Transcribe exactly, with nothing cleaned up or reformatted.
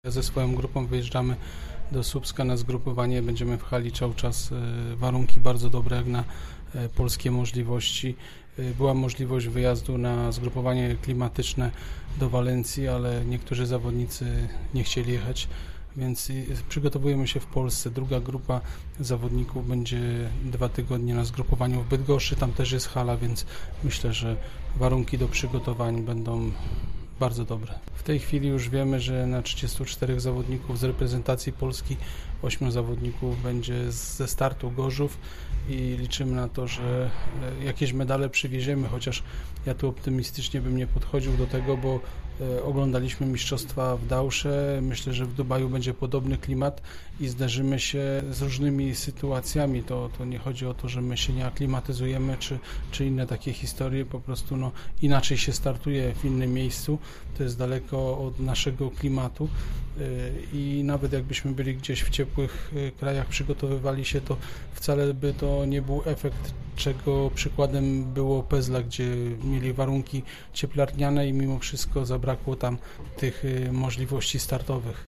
Ze swoją grupą wyjeżdżamy do Słupska na zgrupowanie, będziemy w hali cały czas, warunki bardzo dobre jak na polskie możliwości. Była możliwość wyjazdu na zgrupowanie klimatyczne do Walencji, ale niektórzy zawodnicy nie chcieli jechać, więc przygotowujemy się w Polsce. Druga grupa zawodników będzie dwa tygodnie na zgrupowaniu w Bydgoszczy, tam też jest hala, więc myślę, że warunki do przygotowań będą bardzo dobre. W tej chwili już wiemy, że na trzydziestu czterech zawodników z reprezentacji Polski ośmiu zawodników będzie ze startu Gorzów i liczymy na to, że jakieś medale przywieziemy, chociaż ja tu optymistycznie bym nie podchodził do tego, bo oglądaliśmy mistrzostwa w Dausze. Myślę, że w Dubaju będzie podobny klimat i zderzymy się z różnymi sytuacjami. To, to nie chodzi o to, że my się nie aklimatyzujemy, czy, czy inne takie historie. Po prostu no, inaczej się startuje w innym miejscu. To jest daleko od naszego klimatu i nawet jakbyśmy byli gdzieś w ciepłych krajach, przygotowywali się, to wcale by to nie był efekt, czego przykładem było Pezla, gdzie mieli warunki cieplarniane i mimo wszystko zabrakło tam tych możliwości startowych.